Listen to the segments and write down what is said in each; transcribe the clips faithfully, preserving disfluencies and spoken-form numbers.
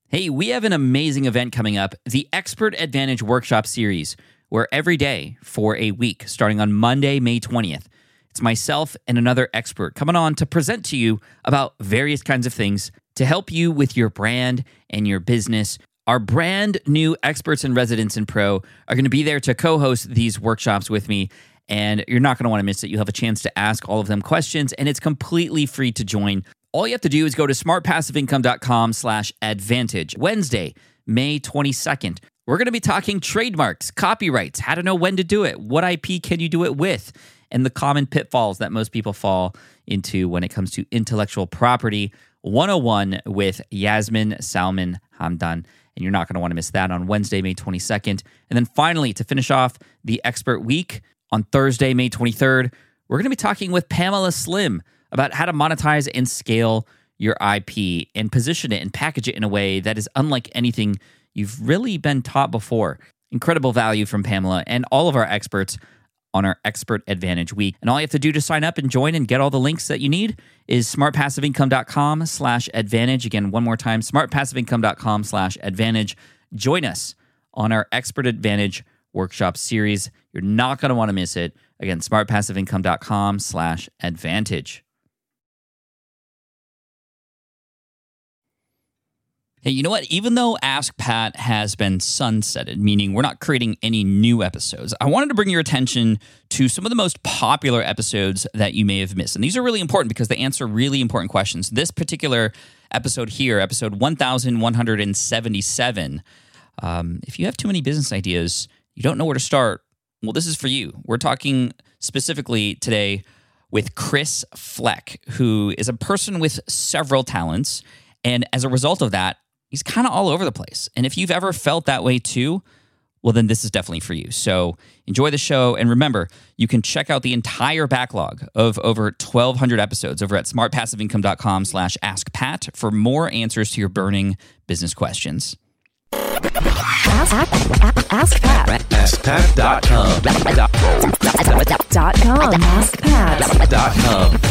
Hey, we have an amazing event coming up, the Expert Advantage Workshop Series, where every day for a week, starting on Monday, May twentieth, it's myself and another expert coming on to present to you about various kinds of things to help you with your brand and your business. Our brand new experts and residents in Pro are going to be there to co-host these workshops with me, and you're not going to want to miss it. You'll have a chance to ask all of them questions, and it's completely free to join. All you have to do is go to smartpassiveincome.com slash advantage. Wednesday, May twenty-second. We're going to be talking trademarks, copyrights, how to know when to do it, what I P can you do it with, and the common pitfalls that most people fall into when it comes to intellectual property one oh one with Yasmin Salman Hamdan. And you're not going to want to miss that on Wednesday, May twenty-second. And then finally, to finish off the Expert Week, on Thursday, May twenty-third, we're going to be talking with Pamela Slim about how to monetize and scale your I P and position it and package it in a way that is unlike anything you've really been taught before. Incredible value from Pamela and all of our experts on our Expert Advantage Week. And all you have to do to sign up and join and get all the links that you need is smartpassiveincome.com slash advantage. Again, one more time, smartpassiveincome.com slash advantage. Join us on our Expert Advantage Workshop Series. You're not going to want to miss it. Again, smartpassiveincome.com slash advantage. Hey, you know what? Even though Ask Pat has been sunsetted, meaning we're not creating any new episodes, I wanted to bring your attention to some of the most popular episodes that you may have missed. And these are really important because they answer really important questions. This particular episode here, episode one thousand one hundred seventy-seven, um, if you have too many business ideas, you don't know where to start, well, this is for you. We're talking specifically today with Chris Fleck, who is a person with several talents. And as a result of that, he's kind of all over the place. And if you've ever felt that way too, well, then this is definitely for you. So enjoy the show. And remember, you can check out the entire backlog of over twelve hundred episodes over at smartpassiveincome.com slash askpat for more answers to your burning business questions. Ask, ask, ask Pat. ask pat dot com. Dot com. ask pat dot com.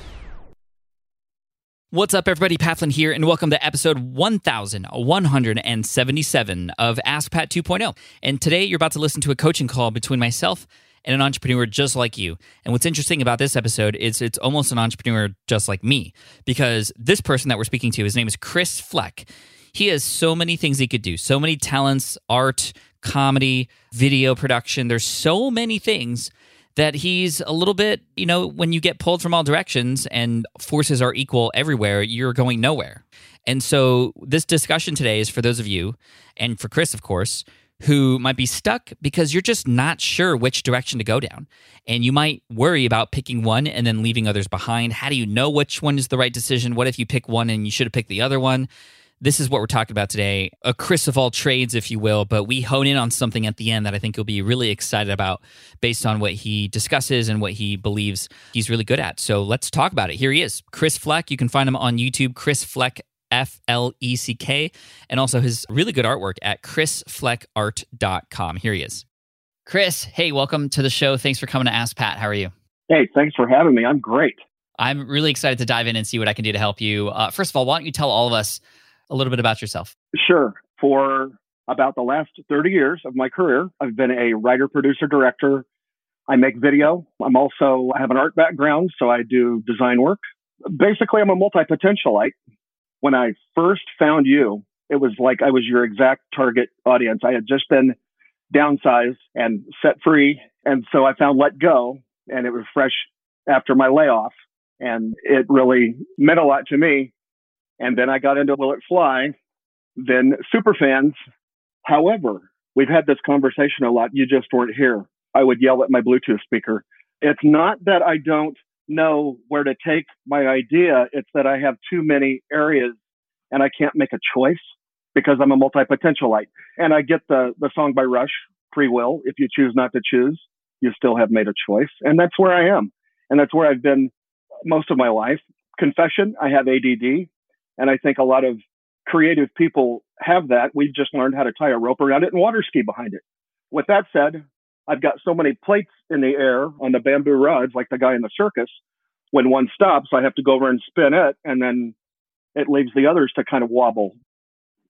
What's up, everybody? Pat Flynn here, and welcome to episode one thousand one hundred seventy-seven of Ask Pat two point oh. And today, you're about to listen to a coaching call between myself and an entrepreneur just like you. And what's interesting about this episode is it's almost an entrepreneur just like me, because this person that we're speaking to, his name is Chris Fleck. He has so many things he could do, so many talents, art, comedy, video production. There's so many things that he's a little bit, you know, when you get pulled from all directions and forces are equal everywhere, you're going nowhere. And so this discussion today is for those of you, and for Chris, of course, who might be stuck because you're just not sure which direction to go down. And you might worry about picking one and then leaving others behind. How do you know which one is the right decision? What if you pick one and you should have picked the other one? This is what we're talking about today, a Chris of all trades, if you will, but we hone in on something at the end that I think you'll be really excited about based on what he discusses and what he believes he's really good at. So let's talk about it. Here he is, Chris Fleck. You can find him on YouTube, Chris Fleck, F L E C K, and also his really good artwork at chris fleck art dot com. Here he is. Chris, hey, welcome to the show. Thanks for coming to Ask Pat. How are you? Hey, thanks for having me. I'm great. I'm really excited to dive in and see what I can do to help you. Uh, first of all, why don't you tell all of us a little bit about yourself? Sure. For about the last thirty years of my career, I've been a writer, producer, director. I make video. I'm also, I have an art background, so I do design work. Basically, I'm a multi-potentialite. When I first found you, it was like I was your exact target audience. I had just been downsized and set free. And so I found Let Go, and it was fresh after my layoff. And it really meant a lot to me. And then I got into Will It Fly, then Superfans. However, we've had this conversation a lot. You just weren't here. I would yell at my Bluetooth speaker. It's not that I don't know where to take my idea. It's that I have too many areas and I can't make a choice because I'm a multi-potentialite. And I get the, the song by Rush, Free Will. If you choose not to choose, you still have made a choice. And that's where I am. And that's where I've been most of my life. Confession, I have A D D. And I think a lot of creative people have that. We've just learned how to tie a rope around it and water ski behind it. With that said, I've got so many plates in the air on the bamboo rods, like the guy in the circus. When one stops, I have to go over and spin it, and then it leaves the others to kind of wobble.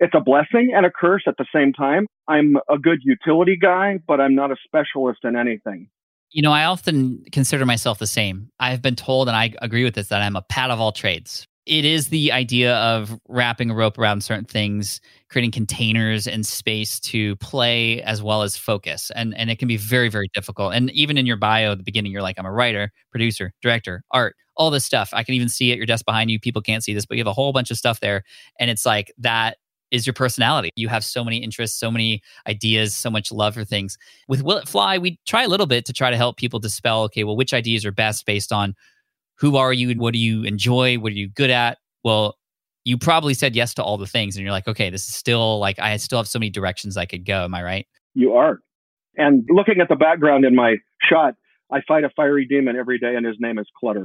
it's a blessing and a curse at the same time. I'm a good utility guy, but I'm not a specialist in anything. You know, I often consider myself the same. I've been told, and I agree with this, that I'm a pat of all trades. It is the idea of wrapping a rope around certain things, creating containers and space to play as well as focus. And and it can be very, very difficult. And even in your bio at the beginning, you're like, I'm a writer, producer, director, art, all this stuff. I can even see at your desk behind you. People can't see this, but you have a whole bunch of stuff there. And it's like, that is your personality. You have so many interests, so many ideas, so much love for things. With Will It Fly, we try a little bit to try to help people dispel, okay, well, which ideas are best based on who are you? What do you enjoy? What are you good at? Well, you probably said yes to all the things and you're like, okay, this is still like, I still have so many directions I could go. Am I right? You are. And looking at the background in my shot, I fight a fiery demon every day and his name is Clutter.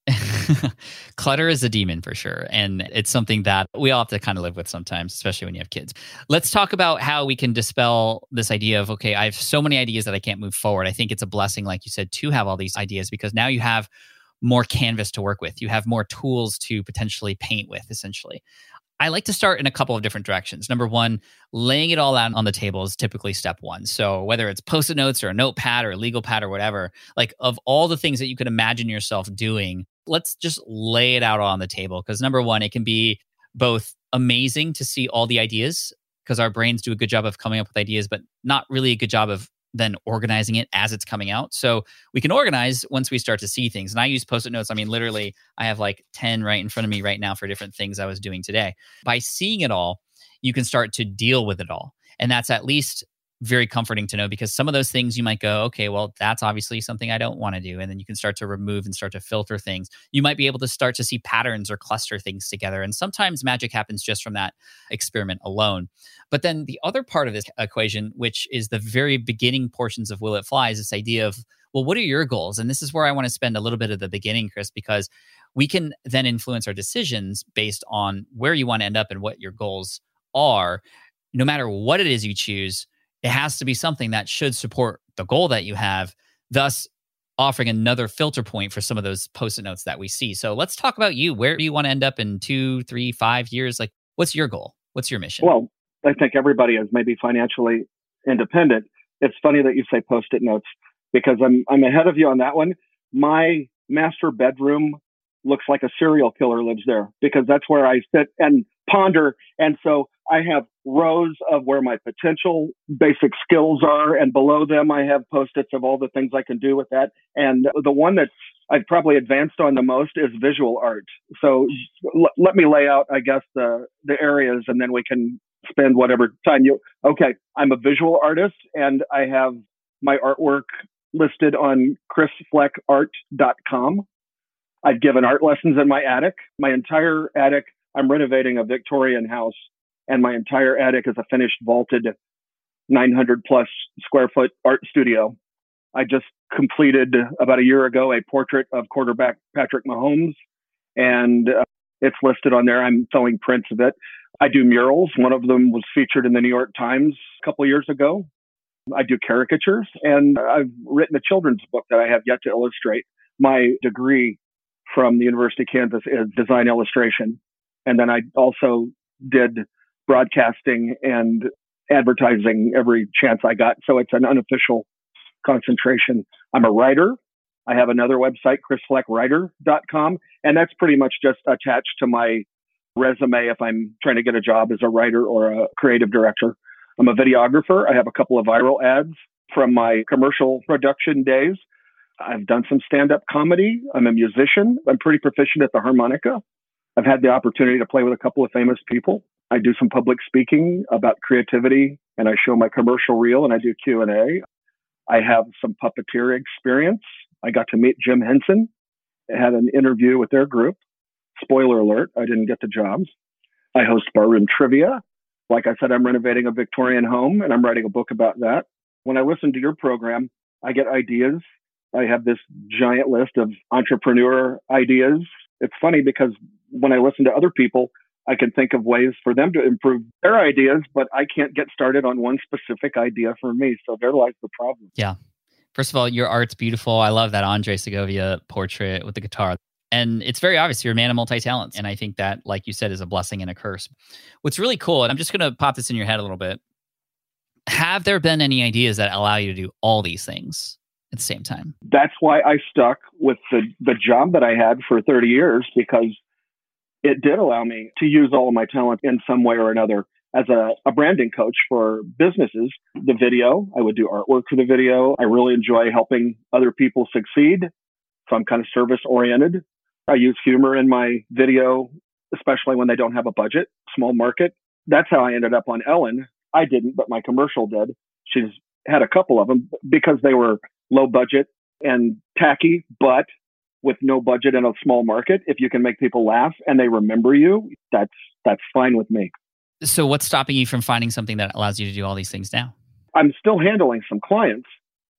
Clutter is a demon for sure. And it's something that we all have to kind of live with sometimes, especially when you have kids. Let's talk about how we can dispel this idea of, okay, I have so many ideas that I can't move forward. I think it's a blessing, like you said, to have all these ideas because now you have more canvas to work with. You have more tools to potentially paint with, essentially. I like to start in a couple of different directions. Number one, laying it all out on the table is typically step one. So whether it's Post-it notes or a notepad or a legal pad or whatever, like of all the things that you could imagine yourself doing, let's just lay it out on the table. Because number one, it can be both amazing to see all the ideas because our brains do a good job of coming up with ideas, but not really a good job of then organizing it as it's coming out. So we can organize once we start to see things. And I use Post-it notes. I mean, literally, I have like ten right in front of me right now for different things I was doing today. By seeing it all, you can start to deal with it all. And that's at least very comforting to know because some of those things you might go, okay, well, that's obviously something I don't want to do. And then you can start to remove and start to filter things. You might be able to start to see patterns or cluster things together. And sometimes magic happens just from that experiment alone. But then the other part of this equation, which is the very beginning portions of Will It Fly, is this idea of, well, what are your goals? And this is where I want to spend a little bit of the beginning, Chris, because we can then influence our decisions based on where you want to end up and what your goals are. No matter what it is you choose, it has to be something that should support the goal that you have, thus offering another filter point for some of those Post-it notes that we see. So let's talk about you. Where do you want to end up in two, three, five years? Like, what's your goal? What's your mission? Well, I think everybody is maybe financially independent. It's funny that you say Post-it notes because I'm I'm ahead of you on that one. My master bedroom looks like a serial killer lives there because that's where I sit and ponder. And so I have rows of where my potential basic skills are. And below them, I have Post-its of all the things I can do with that. And the one that I've probably advanced on the most is visual art. So l- let me lay out, I guess, the, the areas and then we can spend whatever time you, okay, I'm a visual artist and I have my artwork listed on chris fleck art dot com. I've given art lessons in my attic. My entire attic, I'm renovating a Victorian house, and my entire attic is a finished vaulted nine hundred plus square foot art studio. I just completed about a year ago a portrait of quarterback Patrick Mahomes, and uh, it's listed on there. I'm selling prints of it. I do murals. One of them was featured in the New York Times a couple of years ago. I do caricatures, and I've written a children's book that I have yet to illustrate. My degree from the University of Kansas is design illustration. And then I also did broadcasting and advertising every chance I got. So it's an unofficial concentration. I'm a writer. I have another website, chris fleck writer dot com. And that's pretty much just attached to my resume if I'm trying to get a job as a writer or a creative director. I'm a videographer. I have a couple of viral ads from my commercial production days. I've done some stand-up comedy. I'm a musician. I'm pretty proficient at the harmonica. I've had the opportunity to play with a couple of famous people. I do some public speaking about creativity, and I show my commercial reel, and I do Q and A. I have some puppeteer experience. I got to meet Jim Henson. I had an interview with their group. Spoiler alert, I didn't get the job. I host barroom trivia. Like I said, I'm renovating a Victorian home, and I'm writing a book about that. When I listen to your program, I get ideas. I have this giant list of entrepreneur ideas. It's funny because when I listen to other people, I can think of ways for them to improve their ideas, but I can't get started on one specific idea for me. So there lies the problem. Yeah. First of all, your art's beautiful. I love that Andre Segovia portrait with the guitar. And it's very obvious you're a man of multi-talents. And I think that, like you said, is a blessing and a curse. What's really cool, and I'm just going to pop this in your head a little bit. Have there been any ideas that allow you to do all these things at the same time? That's why I stuck with the, the job that I had for thirty years, because it did allow me to use all of my talent in some way or another. As a, a branding coach for businesses, the video, I would do artwork for the video. I really enjoy helping other people succeed. So I'm kind of service oriented. I use humor in my video, especially when they don't have a budget, small market. That's how I ended up on Ellen. I didn't, but my commercial did. She's had a couple of them because they were low budget and tacky, but with no budget in a small market, if you can make people laugh and they remember you, that's that's fine with me. So what's stopping you from finding something that allows you to do all these things now? I'm still handling some clients.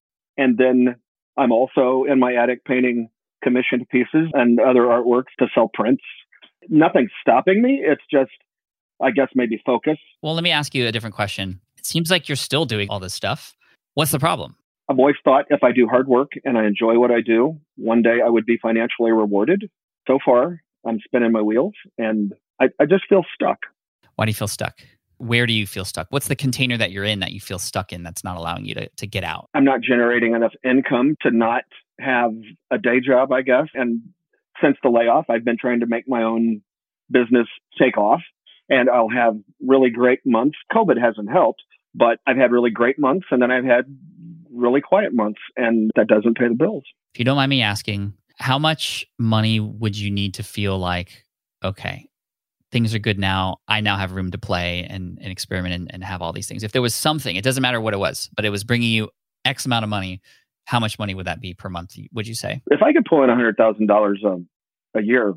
And then I'm also in my attic painting commissioned pieces and other artworks to sell prints. Nothing's stopping me. It's just, I guess, maybe focus. Well, let me ask you a different question. It seems like you're still doing all this stuff. What's the problem? I've always thought if I do hard work and I enjoy what I do, one day I would be financially rewarded. So far, I'm spinning my wheels and I, I just feel stuck. Why do you feel stuck? Where do you feel stuck? What's the container that you're in that you feel stuck in that's not allowing you to, to get out? I'm not generating enough income to not have a day job, I guess. And since the layoff, I've been trying to make my own business take off. And I'll have really great months. COVID hasn't helped, but I've had really great months. And then I've had really quiet months. And that doesn't pay the bills. If you don't mind me asking, how much money would you need to feel like, okay, things are good now, I now have room to play and, and experiment and, and have all these things? If there was something, it doesn't matter what it was, but it was bringing you X amount of money, how much money would that be per month, would you say? If I could pull in one hundred thousand dollars um, a year,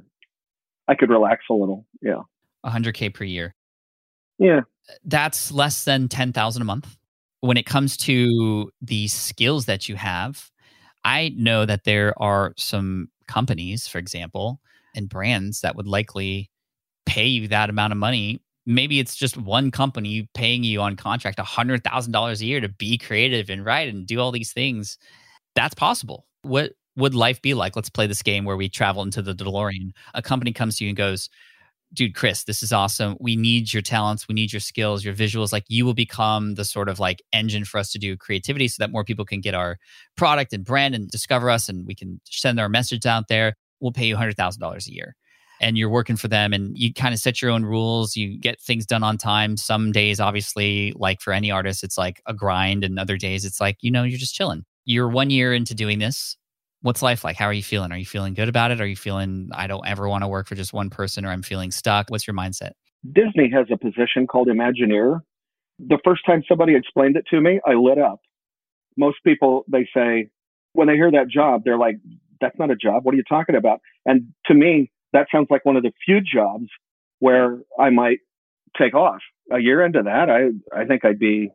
I could relax a little. Yeah. one hundred K per year. Yeah. That's less than ten thousand a month. When it comes to the skills that you have, I know that there are some companies, for example, and brands that would likely pay you that amount of money. Maybe it's just one company paying you on contract one hundred thousand dollars a year to be creative and write and do all these things. That's possible. What would life be like? Let's play this game where we travel into the DeLorean. A company comes to you and goes, dude, Chris, this is awesome. We need your talents. We need your skills, your visuals. Like, you will become the sort of like engine for us to do creativity so that more people can get our product and brand and discover us, and we can send our message out there. We'll pay you one hundred thousand dollars a year. And you're working for them, and you kind of set your own rules. You get things done on time. Some days, obviously, like for any artist, it's like a grind. And other days, it's like, you know, you're just chilling. You're one year into doing this. What's life like? How are you feeling? Are you feeling good about it? Are you feeling, I don't ever want to work for just one person, or I'm feeling stuck? What's your mindset? Disney has a position called Imagineer. The first time somebody explained it to me, I lit up. Most people, they say, when they hear that job, they're like, that's not a job. What are you talking about? And to me, that sounds like one of the few jobs where I might take off. A year into that, I, I think I'd be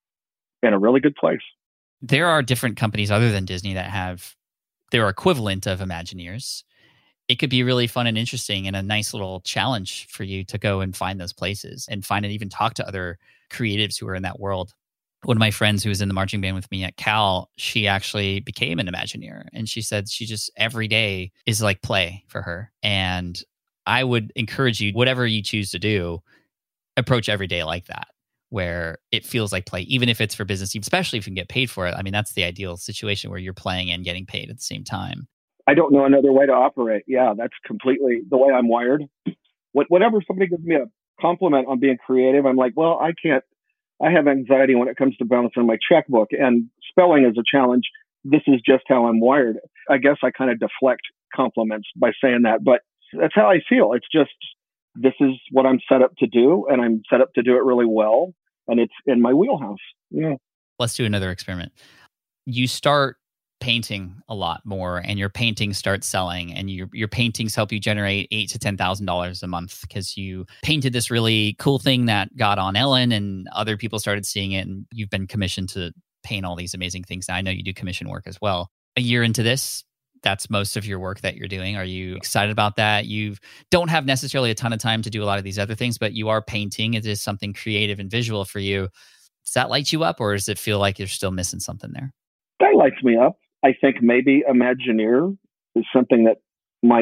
in a really good place. There are different companies other than Disney that have their equivalent of Imagineers. It could be really fun and interesting and a nice little challenge for you to go and find those places and find and even talk to other creatives who are in that world. One of my friends who was in the marching band with me at Cal, she actually became an Imagineer. And she said she just every day is like play for her. And I would encourage you, whatever you choose to do, approach every day like that, where it feels like play, even if it's for business, especially if you can get paid for it. I mean, that's the ideal situation where you're playing and getting paid at the same time. I don't know another way to operate. Yeah, that's completely the way I'm wired. What, whenever somebody gives me a compliment on being creative, I'm like, well, I can't. I have anxiety when it comes to balancing my checkbook, and spelling is a challenge. This is just how I'm wired. I guess I kind of deflect compliments by saying that, but that's how I feel. It's just, this is what I'm set up to do, and I'm set up to do it really well, and it's in my wheelhouse. Yeah. Let's do another experiment. You start painting a lot more, and your paintings start selling, and your your paintings help you generate eight to ten thousand dollars a month because you painted this really cool thing that got on Ellen, and other people started seeing it, and you've been commissioned to paint all these amazing things. Now, I know you do commission work as well. A year into this, that's most of your work that you're doing. Are you excited about that? You don't have necessarily a ton of time to do a lot of these other things, but you are painting. It is something creative and visual for you. Does that light you up, or does it feel like you're still missing something there? That lights me up. I think maybe Imagineer is something that might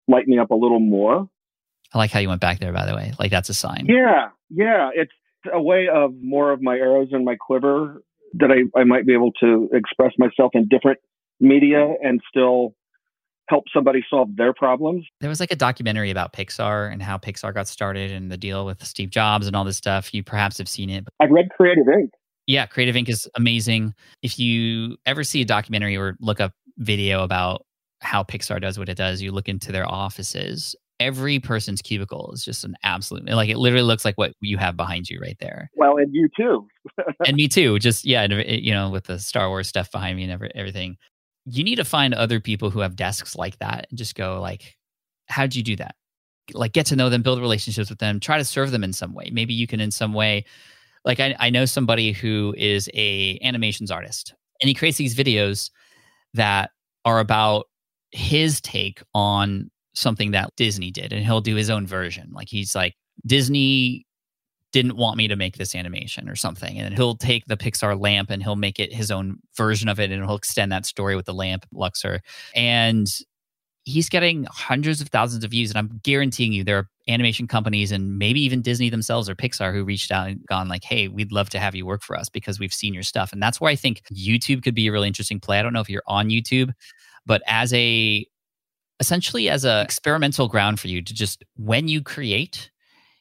light me up a little more. I like how you went back there, by the way. Like, that's a sign. Yeah, yeah. It's a way of more of my arrows in my quiver that I, I might be able to express myself in different media and still help somebody solve their problems. There was like a documentary about Pixar and how Pixar got started and the deal with Steve Jobs and all this stuff. You perhaps have seen it. I've read Creative Incorporated. Yeah, Creative Incorporated is amazing. If you ever see a documentary or look up video about how Pixar does what it does, you look into their offices. Every person's cubicle is just an absolute, like, it literally looks like what you have behind you right there. Well, and you too. And me too. Just, yeah, you know, with the Star Wars stuff behind me and every, everything. You need to find other people who have desks like that and just go like, how'd you do that? Like, get to know them, build relationships with them, try to serve them in some way. Maybe you can in some way, like I, I know somebody who is a animations artist and he creates these videos that are about his take on something that Disney did, and he'll do his own version. Like, he's like, Disney didn't want me to make this animation or something. And he'll take the Pixar lamp and he'll make it his own version of it, and he'll extend that story with the lamp, Luxor. And he's getting hundreds of thousands of views. And I'm guaranteeing you there are animation companies and maybe even Disney themselves or Pixar who reached out and gone like, hey, we'd love to have you work for us because we've seen your stuff. And that's where I think YouTube could be a really interesting play. I don't know if you're on YouTube, but as a essentially as a experimental ground for you to just, when you create,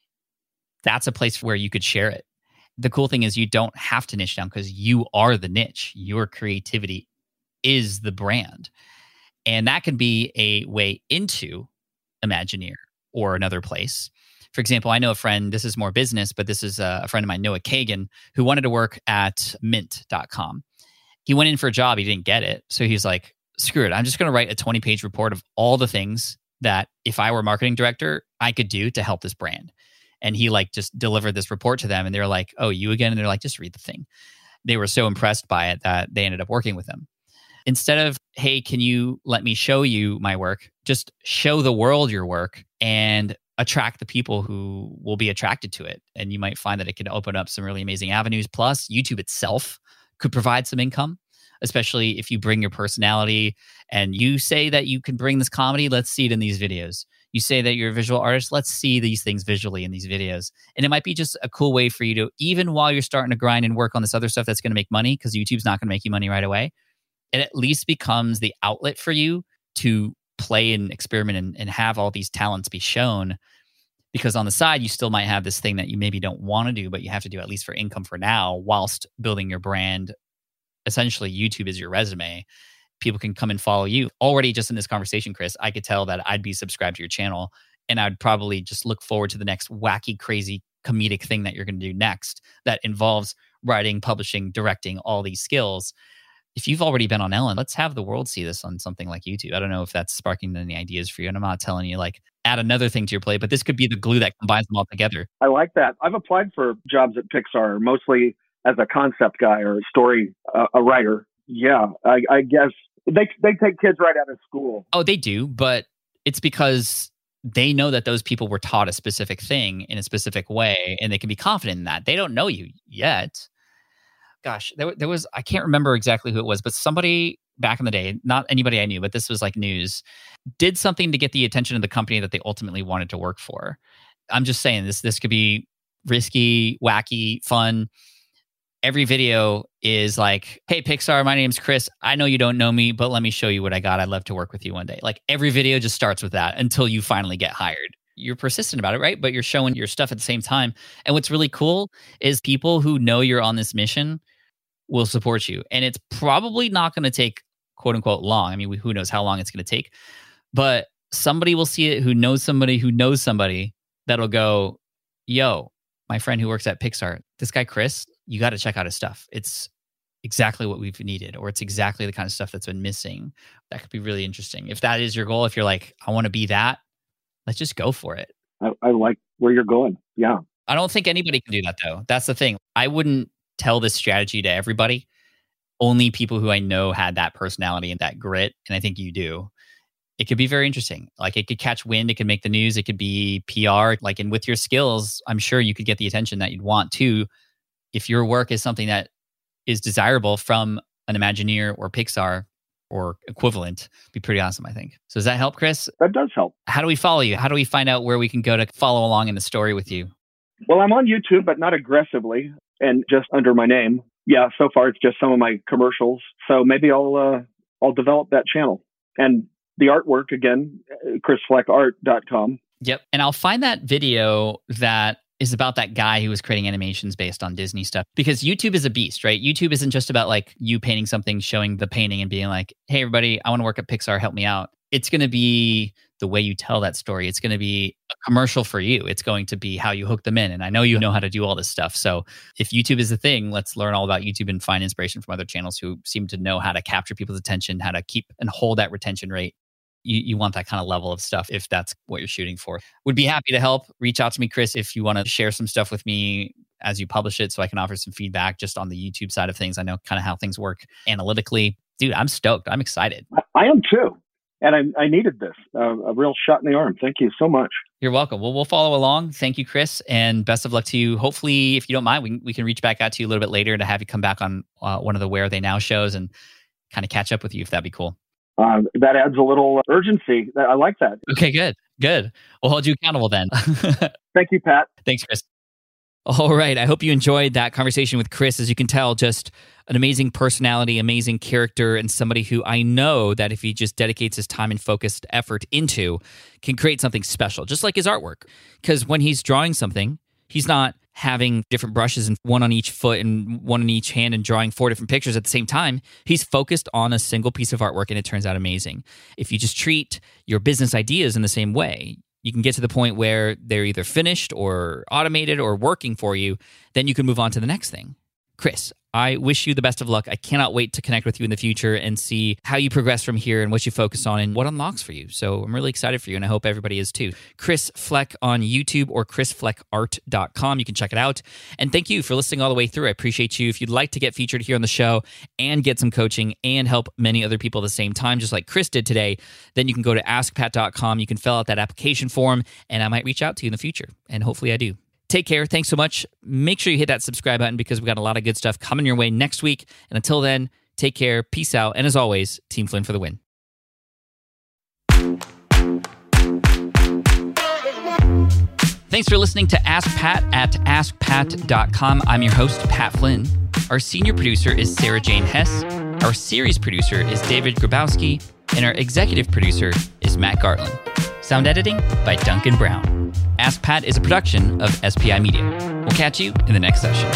that's a place where you could share it. The cool thing is you don't have to niche down because you are the niche. Your creativity is the brand. And that can be a way into Imagineer or another place. For example, I know a friend, this is more business, but this is a friend of mine, Noah Kagan, who wanted to work at mint dot com. He went in for a job, he didn't get it. So he's like, screw it. I'm just going to write a twenty page report of all the things that if I were marketing director, I could do to help this brand. And he like just delivered this report to them and they're like, oh, you again? And they're like, just read the thing. They were so impressed by it that they ended up working with him. Instead of, hey, can you let me show you my work? Just show the world your work and attract the people who will be attracted to it. And you might find that it can open up some really amazing avenues. Plus, YouTube itself could provide some income, especially if you bring your personality and you say that you can bring this comedy. Let's see it in these videos. You say that you're a visual artist. Let's see these things visually in these videos. And it might be just a cool way for you to, even while you're starting to grind and work on this other stuff that's going to make money, because YouTube's not going to make you money right away, it at least becomes the outlet for you to play and experiment and, and have all these talents be shown. Because on the side, you still might have this thing that you maybe don't want to do, but you have to do at least for income for now, whilst building your brand. Essentially, YouTube is your resume. People can come and follow you. Already just in this conversation, Chris, I could tell that I'd be subscribed to your channel and I'd probably just look forward to the next wacky, crazy, comedic thing that you're going to do next that involves writing, publishing, directing, all these skills. If you've already been on Ellen, let's have the world see this on something like YouTube. I don't know if that's sparking any ideas for you. And I'm not telling you like add another thing to your plate, but this could be the glue that combines them all together. I like that. I've applied for jobs at Pixar, mostly as a concept guy or a story, uh, a writer. Yeah, I, I guess they they take kids right out of school. Oh, they do, but it's because they know that those people were taught a specific thing in a specific way, and they can be confident in that. They don't know you yet. Gosh, there, there was, I can't remember exactly who it was, but somebody back in the day, not anybody I knew, but this was like news, did something to get the attention of the company that they ultimately wanted to work for. I'm just saying this, this could be risky, wacky, fun. Every video is like, hey, Pixar, my name's Chris. I know you don't know me, but let me show you what I got. I'd love to work with you one day. Like every video just starts with that until you finally get hired. You're persistent about it, right? But you're showing your stuff at the same time. And what's really cool is people who know you're on this mission will support you. And it's probably not going to take quote unquote long. I mean, who knows how long it's going to take, but somebody will see it who knows somebody who knows somebody that'll go, yo, my friend who works at Pixar, this guy, Chris, you got to check out his stuff. It's exactly what we've needed, or it's exactly the kind of stuff that's been missing. That could be really interesting. If that is your goal, if you're like, I want to be that, let's just go for it. I, I like where you're going. Yeah. I don't think anybody can do that though. That's the thing. I wouldn't tell this strategy to everybody. Only people who I know had that personality and that grit. And I think you do. It could be very interesting. Like it could catch wind. It could make the news. It could be P R. Like, and with your skills, I'm sure you could get the attention that you'd want to. If your work is something that is desirable from an Imagineer or Pixar, or equivalent. Be pretty awesome, I think. So does that help, Chris? That does help. How do we follow you? How do we find out where we can go to follow along in the story with you? Well, I'm on YouTube, but not aggressively and just under my name. Yeah, so far it's just some of my commercials. So maybe I'll uh, I'll develop that channel. And the artwork, again, chris fleck art dot com. Yep. And I'll find that video that is about that guy who was creating animations based on Disney stuff. Because YouTube is a beast, right? YouTube isn't just about like you painting something, showing the painting and being like, hey, everybody, I want to work at Pixar, help me out. It's going to be the way you tell that story. It's going to be a commercial for you. It's going to be how you hook them in. And I know you know how to do all this stuff. So if YouTube is the thing, let's learn all about YouTube and find inspiration from other channels who seem to know how to capture people's attention, how to keep and hold that retention rate. You, you want that kind of level of stuff if that's what you're shooting for. Would be happy to help. Reach out to me, Chris, if you want to share some stuff with me as you publish it so I can offer some feedback just on the YouTube side of things. I know kind of how things work analytically. Dude, I'm stoked. I'm excited. I am too. And I, I needed this, uh, a real shot in the arm. Thank you so much. You're welcome. Well, we'll follow along. Thank you, Chris, and best of luck to you. Hopefully, if you don't mind, we, we can reach back out to you a little bit later to have you come back on uh, one of the Where Are They Now shows and kind of catch up with you, if that'd be cool. Uh, that adds a little urgency. I like that. Okay, good. Good. We'll hold you accountable then. Thank you, Pat. Thanks, Chris. All right. I hope you enjoyed that conversation with Chris. As you can tell, just an amazing personality, amazing character, and somebody who I know that if he just dedicates his time and focused effort into, can create something special, just like his artwork. Because when he's drawing something, he's not having different brushes and one on each foot and one in each hand and drawing four different pictures at the same time. He's focused on a single piece of artwork and it turns out amazing. If you just treat your business ideas in the same way, you can get to the point where they're either finished or automated or working for you, then you can move on to the next thing. Chris, I wish you the best of luck. I cannot wait to connect with you in the future and see how you progress from here and what you focus on and what unlocks for you. So I'm really excited for you, and I hope everybody is too. Chris Fleck on YouTube or chris fleck art dot com. You can check it out. And thank you for listening all the way through. I appreciate you. If you'd like to get featured here on the show and get some coaching and help many other people at the same time, just like Chris did today, then you can go to ask pat dot com. You can fill out that application form, and I might reach out to you in the future. And hopefully I do. Take care. Thanks so much. Make sure you hit that subscribe button because we've got a lot of good stuff coming your way next week. And until then, take care. Peace out. And as always, Team Flynn for the win. Thanks for listening to Ask Pat at ask pat dot com. I'm your host, Pat Flynn. Our senior producer is Sarah Jane Hess. Our series producer is David Grabowski. And our executive producer is Matt Gartland. Sound editing by Duncan Brown. Ask Pat is a production of S P I Media. We'll catch you in the next session.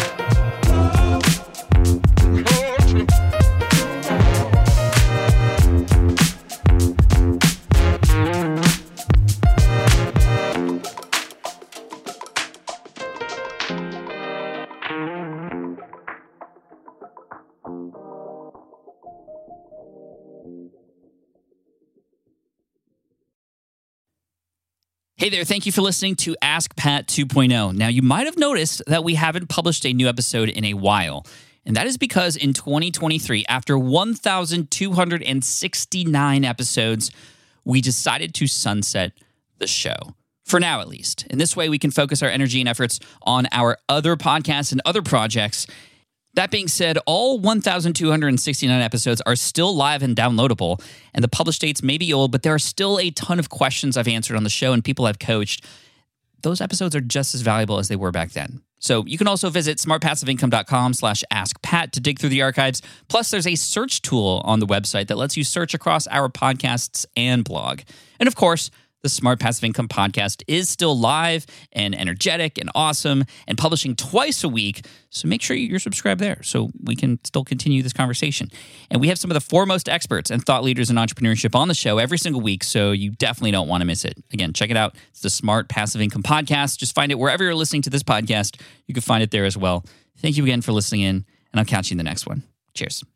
Hey there, thank you for listening to Ask Pat two point oh. Now, you might have noticed that we haven't published a new episode in a while, and that is because in twenty twenty-three, after one thousand two hundred sixty-nine episodes, we decided to sunset the show. For now, at least. In this way, we can focus our energy and efforts on our other podcasts and other projects. That being said, all one thousand two hundred sixty-nine episodes are still live and downloadable, and the published dates may be old, but there are still a ton of questions I've answered on the show and people I've coached. Those episodes are just as valuable as they were back then. So you can also visit smartpassiveincome.com slash askpat to dig through the archives. Plus, there's a search tool on the website that lets you search across our podcasts and blog. And of course, the Smart Passive Income podcast is still live and energetic and awesome and publishing twice a week. So make sure you're subscribed there so we can still continue this conversation. And we have some of the foremost experts and thought leaders in entrepreneurship on the show every single week, so you definitely don't want to miss it. Again, check it out. It's the Smart Passive Income podcast. Just find it wherever you're listening to this podcast. You can find it there as well. Thank you again for listening in, and I'll catch you in the next one. Cheers.